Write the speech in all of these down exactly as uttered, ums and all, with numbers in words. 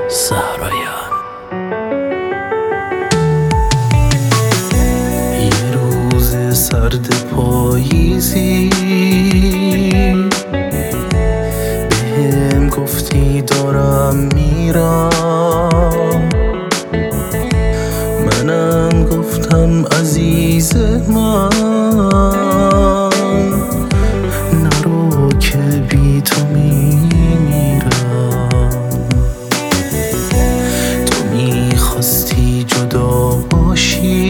صحرایان. یه روز سرد پاییزی بهم گفتی دارم میرم، منم گفتم عزیز من نرو که بی تو میمیرم. تو میخواستی جدا باشی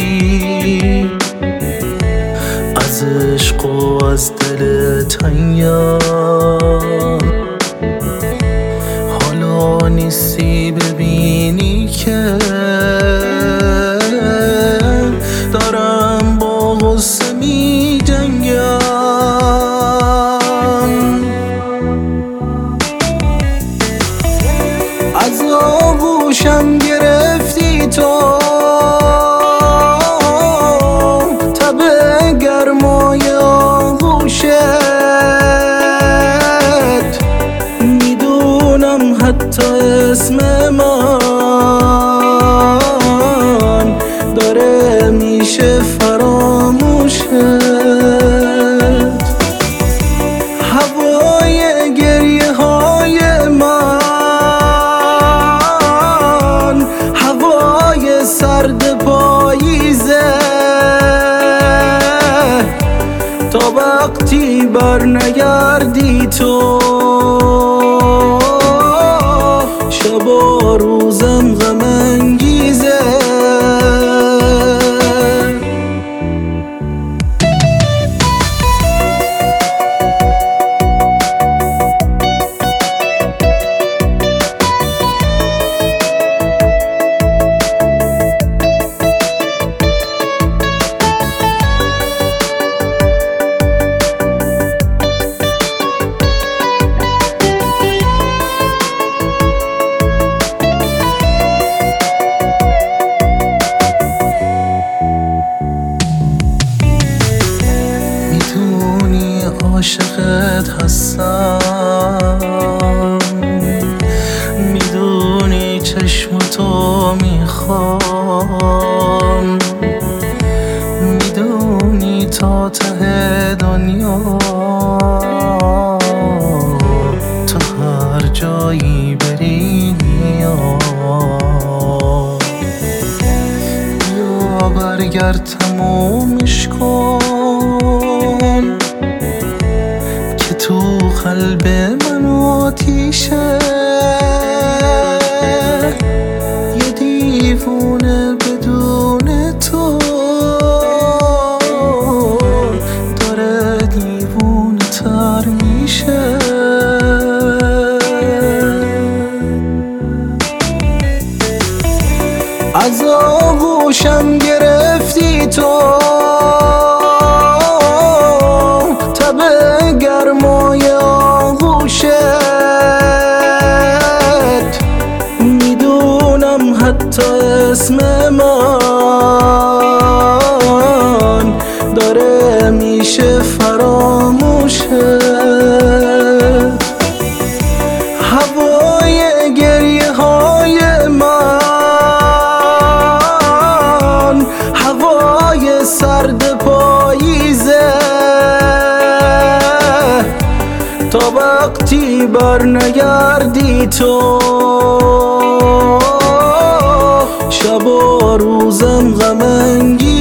از عشق و از دل تنگم، حالا نیستی ببینی که دارم با غصه می جنگم. از آغوشم گرفتی تو تب گرمای آغوشت، میدونم حتی اسم من داره میشه فراموشت. هوای گریه های من، هوای سرد پاییزه، تا وقتی بر نگردی تو شب و روزم غم انگیزه. عاشقت هستم، میدونی چشمتو میخوام، میدونی تا ته دنیا تو هر جایی بری میام. بیا برگرد تمومش کن که تو قلب من آتیشه، یه دیوونه بدون تو داره دیوونه تر میشه. از آغوشم گرفتی تو تب گرمای آغوشت، میدونم حتی اسم من داره میشه فراموشت. هوای گریه های من، هوای سرد پاییزه، تا وقتی بر نگردی تو شب و روزم غم انگیزه.